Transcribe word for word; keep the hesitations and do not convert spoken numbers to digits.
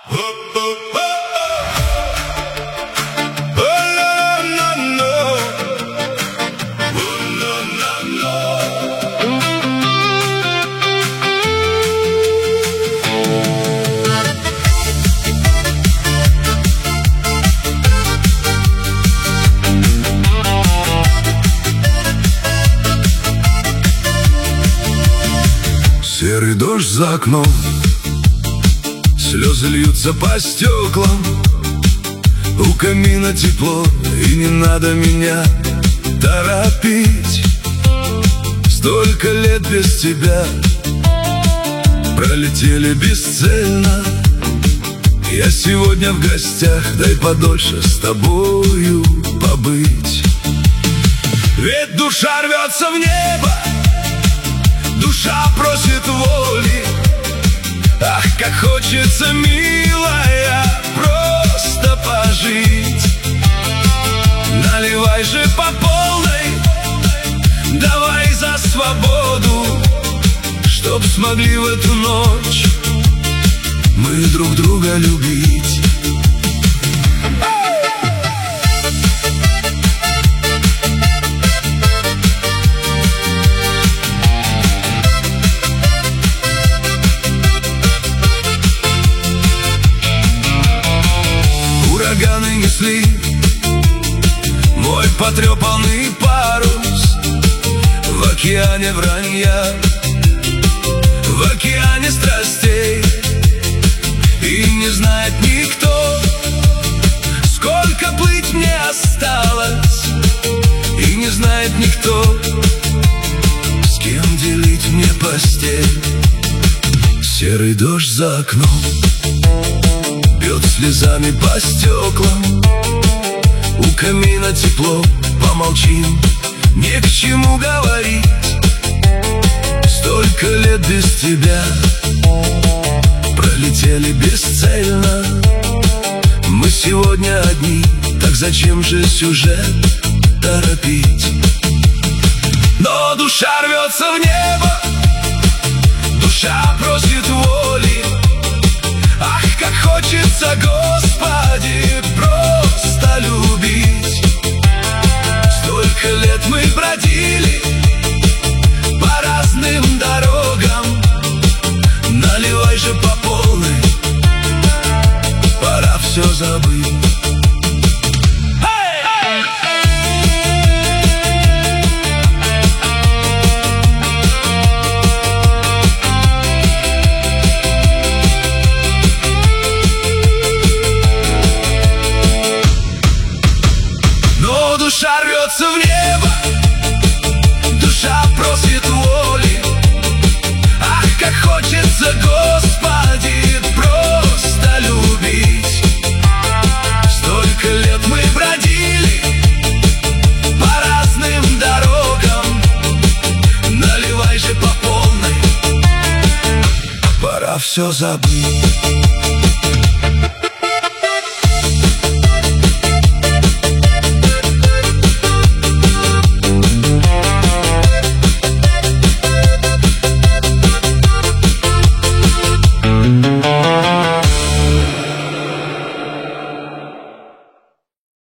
Серый дождь за окном, слезы льются по стеклам. У камина тепло, и не надо меня торопить. Столько лет без тебя пролетели бесцельно. Я сегодня в гостях, дай подольше с тобою побыть. Ведь душа рвется в небо, душа просит воли. Ах, как хочется, милая, просто пожить. Наливай же по полной, давай за свободу, чтоб смогли в эту ночь мы друг друга любить. Ураганы несли мой потрепанный парус в океане вранья, в океане страстей. И не знает никто, сколько плыть мне осталось. И не знает никто, с кем делить мне постель. Серый дождь за окном бьет слезами по стеклам. У камина тепло, помолчим, не к чему говорить. Столько лет без тебя пролетели бесцельно. Мы сегодня одни, так зачем же сюжет торопить? Но душа рвется в небо, душа просит воли. Ах, как хочется, Господи, просто любить. Столько лет мы бродили по разным дорогам. Наливай же по полной, пора все забыть. Душа рвется в небо, душа просит воли. Ах, как хочется, Господи, просто любить. Столько лет мы бродили по разным дорогам. Наливай же по полной, пора все забыть.